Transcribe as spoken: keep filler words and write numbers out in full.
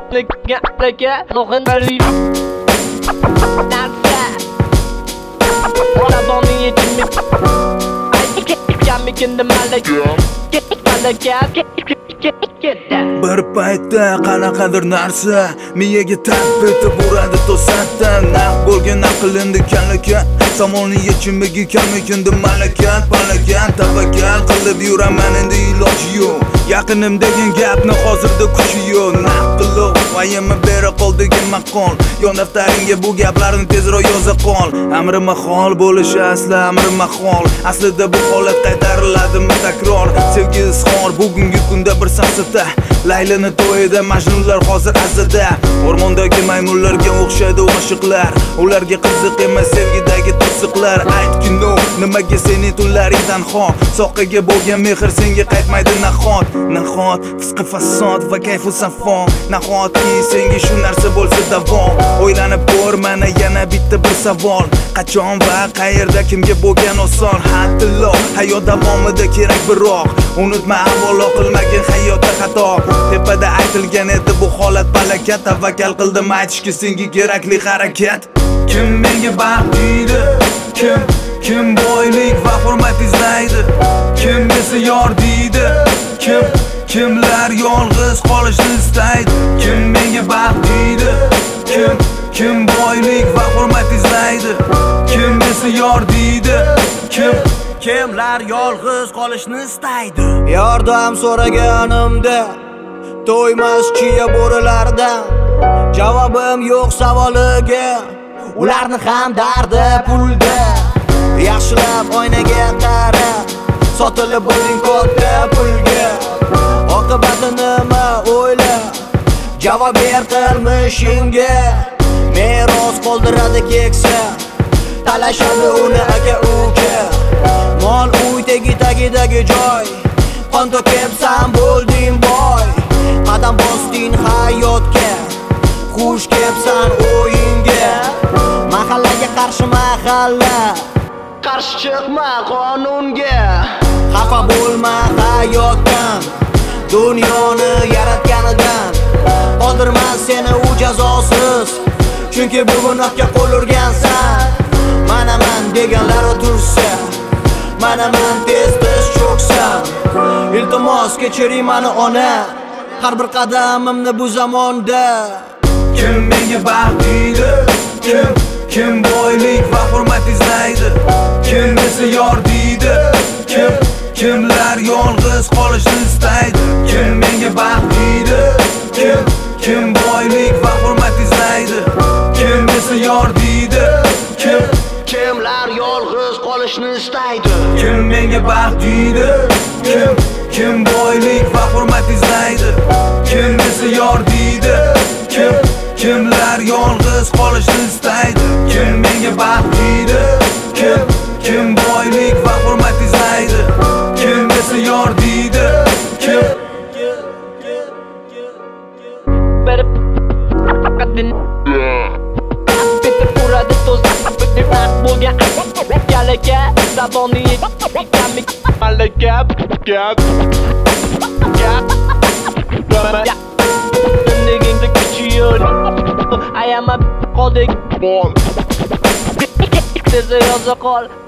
Nigga, någon berg. Narsa. Alla barn är till mig. Jag mig kunde malaka. Malaka. Bir paytda qanaqadir narsa miyaga tap etib uradi to'satdan. Naq bo'lgan aqlimni kanlaka, savolning yechimiga kamikindi malakat. Palakat tavakkal qilib yuraman, endi iloji yo'q. Yaqinim degan gapni hozirda kuchi yo'q. Naq qilib vayimni bera qol degan maqol. Yon daftaringga bu gaplarni tezroq yoza qol. Amri mahol bo'lishi asli amri mahol. Aslida bu holat qaytariladimi takror? Sevgi izhor bugungi kunda bir safsata. Laylani to'yida majnunlar hozir azada. O'rmondagi maymunlarga o'xshaydi oshiqlar. Ularga qiziq emas sevgidagi to'siqlar. Aytki no, nimaga sening tunlaringdan xor? Soqaga bo'lgan mehr senga qaytmaydi nahot. Nahot fisqi fasod va kayfu safon. Nahotki senga shu narsa bo'lsa davom. O'ylanib ko'r, mana yana bitta bir savol. Qachon va qayerda kimga bo'lgan oson? Hattillo hayot davomida kerak biroq. Unutma avvalo qilmagan hayotda xato. Tepada aytilgan edi bu holat balakat. Tavakkal qildim aytishga senga kerakli harakat. Kim menga baxt deydi? Kim kim boylik va hurmat izlaydi? Kim esa yor deydi? Kim kimlar yolg'iz qolishni istaydi? Kim menga baxt deydi? Kim kim boylik va hurmat izlaydi? Kim esa yor deydi? Kim kimlar yolg'iz qolishni istaydi? Yordam so'raganimda to'ymas chiya bo'rilardan javobim yo'q savoliga. Ularni ham dardi pulda. Yaxshilab oynaga qara, sotilib bo'lding katta pulga. Oqibati nima o'yla, javob ber qilmishingga. Meros qoldiradi keksa, talashadi uni aka uka. Mol uy tagi-tagidagi joy, qon to'kibsan bo'lding boy. Qadam bosding hayotga, xush kelibsan o'yinga. Mahallaga qarshi mahalla, qarshi chiqma qonunga. Xafa bo'lma hayotdan, dunyoni yaratganidan. Qoldirmas seni u jazosiz, chunki bu gunohga qo'l urgansan. Manaman deganlari tursa, manaman tez-tez cho'ksam. Iltimos kechiring mani ona, har bir qadamimni bu zamonda. Kim menga baxt deydi? Kim kim boylik va hurmat izlaydi? Kim esa yor deydi? Kim kimlar yolg'iz qolishni istaydi? Kim menga baxt deydi? Kim kim boylik va hurmat izlaydi? Kim esa yor deydi? Kim kimlar yolg'iz qolishni istaydi? Kim menga baxt deydi? Kim kim boylik va hurmat izlaydi? Kim esa yor deydi? Kim kimlar yolg'iz qolishni istaydi? Kim menga baxt deydi? Kim kim boylik va hurmat izlaydi? Kim esa yor deydi? Kim Better qadin. Bitta uradi to'sib bitta bo'lgan. Galaka saboni kamik malaka. Gap. Gap. Nigga kuchi yo'q. I am a qoldik bol. Tez yoza qol.